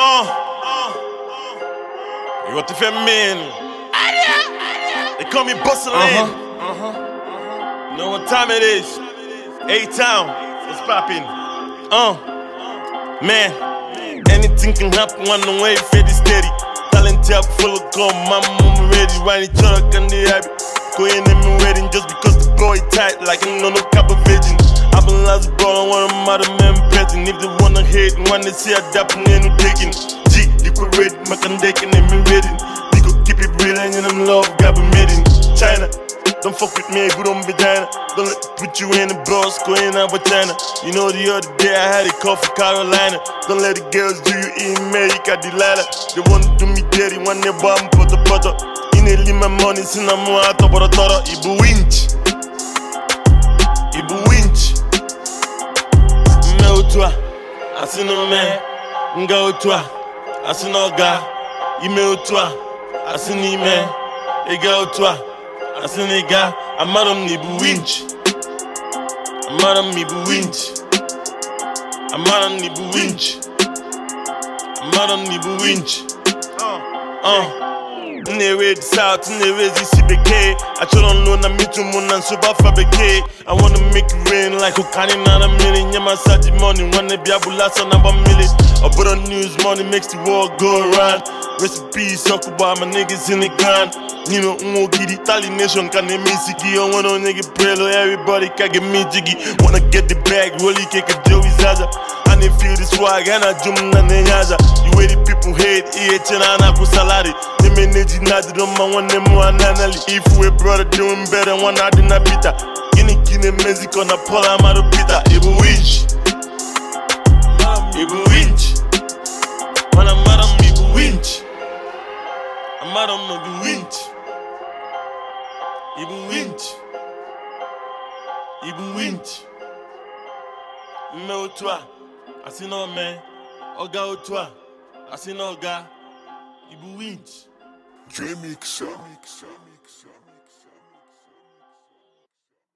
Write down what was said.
You got to feel mean. They call me Bustlin. Know what time it is? A-Town, what's poppin'? Man, anything can happen when the way fed is steady. Talent up full of gum, my mom ready. Riding truck and the habit. Going in my wedding just because the boy tight like I'm no cap of virgin. I've been lost bro, I want them out of men present. If they wanna hate, when they see I dap and then taking. G, you could read, my condecken and me reading. We could keep it real and them love, got me made in China. Don't fuck with me, good on vagina. Don't let put you in the bros, go in over China. You know the other day I had a call for Carolina. Don't let the girls do you in America, Delilah. They wanna do me dirty when they bomb put the butter. In a leave my money, sin I'm more out of the daughter. Ibu winch. Ibu winch. Me toi, I see no man. Nga toi, I see no guy. Ime toi, I see ni man. Ega toi. I see nigga, I'm out of Nibu winch. I'm out of Nibu winch. I'm out of Nibu winch. I'm out of Nibu winch. Nere the south, nere the CBK. I should don't know na meet you moon and super fabricate. I wanna make it rain like Okani not a million. Yeah, my Saturday morning when they be able last on a million. I put on news money makes the world go around. Rest in peace, talk about my niggas in the ground. You know, get Italian nation can they miss it? I want to nigga prelo, everybody can get me jiggy. Wanna get the bag, really kick a Joey Zaza. And they feel the swag, and I jump na nenyaza. You way the people hate, and I put salary. They manage not to do my one name one anally. If we brother doing better, one I didn't beat her. Kine Mexico na Pola Maro Pita. Ibu winch. Ibu winch. When I'm mad on Ibu winch. I'm mad on Ibu winch. Ibu winch. Ibu winch. Me toi, I see no man. Oga toi, I see no guy. Ibu winch. J-Mixer.